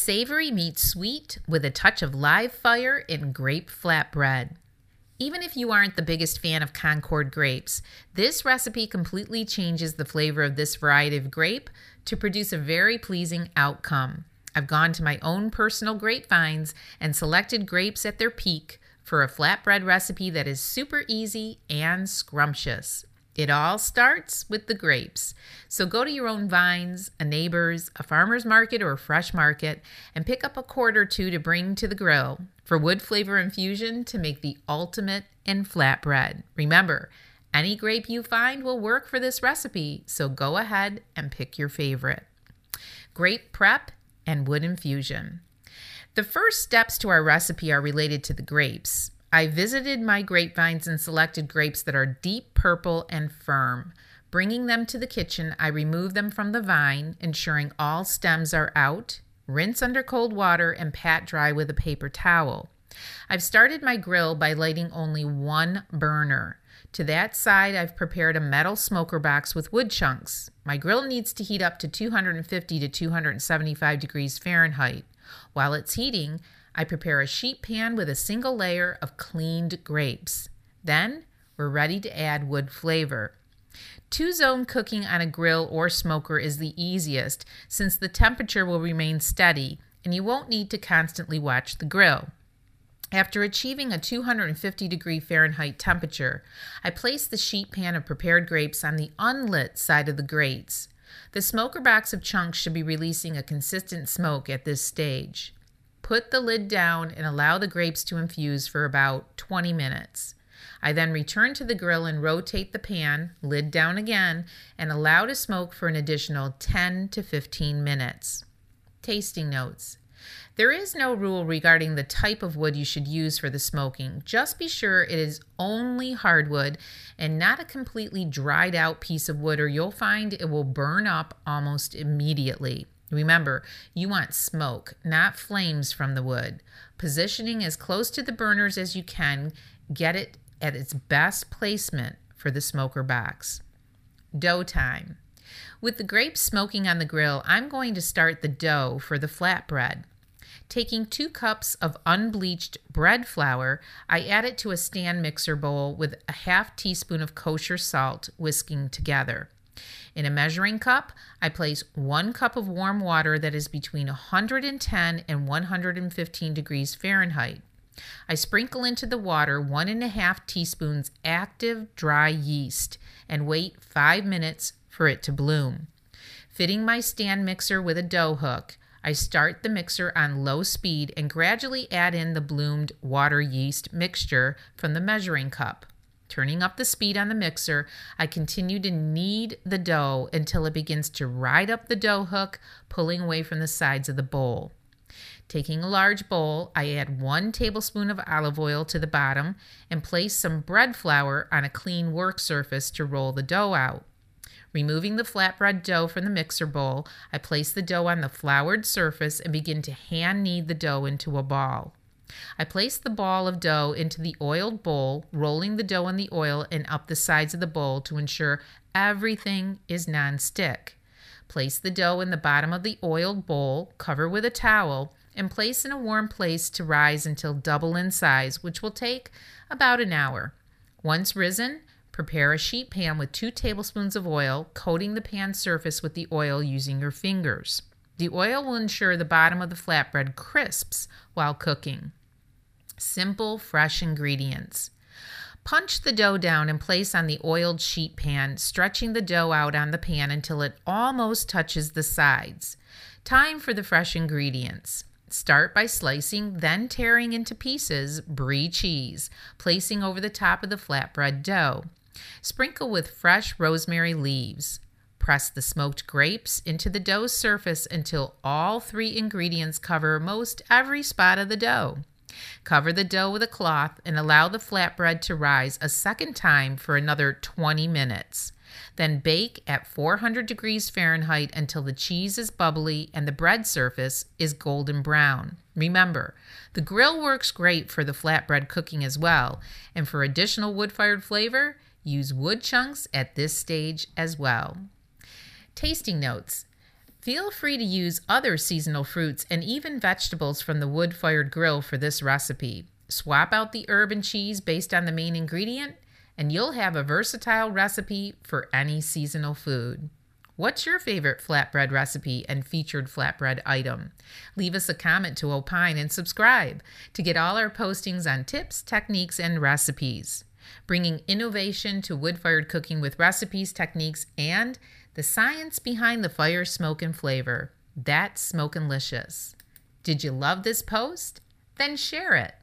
Savory meets sweet with a touch of live fire in grape flatbread. Even if you aren't the biggest fan of Concord grapes, this recipe completely changes the flavor of this variety of grape to produce a very pleasing outcome. I've gone to my own personal grapevines and selected grapes at their peak for a flatbread recipe that is super easy and scrumptious. It all starts with the grapes. So go to your own vines, a neighbor's, a farmer's market, or a fresh market and pick up a quart or two to bring to the grill for wood flavor infusion to make the ultimate in flatbread. Remember, any grape you find will work for this recipe, so go ahead and pick your favorite. Grape prep and wood infusion. The first steps to our recipe are related to the grapes. I visited my grapevines and selected grapes that are deep purple and firm. Bringing them to the kitchen, I remove them from the vine, ensuring all stems are out. Rinse under cold water and pat dry with a paper towel. I've started my grill by lighting only one burner. To that side, I've prepared a metal smoker box with wood chunks. My grill needs to heat up to 250 to 275 degrees Fahrenheit. While it's heating, I prepare a sheet pan with a single layer of cleaned grapes. Then we're ready to add wood flavor. Two-zone cooking on a grill or smoker is the easiest since the temperature will remain steady and you won't need to constantly watch the grill. After achieving a 250 degree Fahrenheit temperature, I place the sheet pan of prepared grapes on the unlit side of the grates. The smoker box of chunks should be releasing a consistent smoke at this stage. Put the lid down and allow the grapes to infuse for about 20 minutes. I then return to the grill and rotate the pan, lid down again, and allow to smoke for an additional 10 to 15 minutes. Tasting notes. There is no rule regarding the type of wood you should use for the smoking. Just be sure it is only hardwood and not a completely dried out piece of wood, or you'll find it will burn up almost immediately. Remember, you want smoke, not flames from the wood. Positioning as close to the burners as you can, get it at its best placement for the smoker box. Dough time. With the grapes smoking on the grill, I'm going to start the dough for the flatbread. Taking 2 cups of unbleached bread flour, I add it to a stand mixer bowl with a half teaspoon of kosher salt, whisking together. In a measuring cup, I place 1 cup of warm water that is between 110 and 115 degrees Fahrenheit. I sprinkle into the water 1½ teaspoons active dry yeast and wait 5 minutes for it to bloom. Fitting my stand mixer with a dough hook, I start the mixer on low speed and gradually add in the bloomed water yeast mixture from the measuring cup. Turning up the speed on the mixer, I continue to knead the dough until it begins to ride up the dough hook, pulling away from the sides of the bowl. Taking a large bowl, I add 1 tablespoon of olive oil to the bottom and place some bread flour on a clean work surface to roll the dough out. Removing the flatbread dough from the mixer bowl, I place the dough on the floured surface and begin to hand knead the dough into a ball. I place the ball of dough into the oiled bowl, rolling the dough in the oil and up the sides of the bowl to ensure everything is non-stick. Place the dough in the bottom of the oiled bowl, cover with a towel, and place in a warm place to rise until double in size, which will take about an hour. Once risen, prepare a sheet pan with 2 tablespoons of oil, coating the pan surface with the oil using your fingers. The oil will ensure the bottom of the flatbread crisps while cooking. Simple, fresh ingredients. Punch the dough down and place on the oiled sheet pan, stretching the dough out on the pan until it almost touches the sides. Time for the fresh ingredients. Start by slicing, then tearing into pieces, brie cheese, placing over the top of the flatbread dough. Sprinkle with fresh rosemary leaves. Press the smoked grapes into the dough surface until all 3 ingredients cover most every spot of the dough. Cover the dough with a cloth and allow the flatbread to rise a second time for another 20 minutes. Then bake at 400 degrees Fahrenheit until the cheese is bubbly and the bread surface is golden brown. Remember, the grill works great for the flatbread cooking as well, and for additional wood-fired flavor, use wood chunks at this stage as well. Tasting notes. Feel free to use other seasonal fruits and even vegetables from the wood-fired grill for this recipe. Swap out the herb and cheese based on the main ingredient, and you'll have a versatile recipe for any seasonal food. What's your favorite flatbread recipe and featured flatbread item? Leave us a comment to opine and subscribe to get all our postings on tips, techniques, and recipes. Bringing innovation to wood-fired cooking with recipes, techniques, and the science behind the fire, smoke, and flavor. That's Smokin'Licious. Did you love this post? Then share it.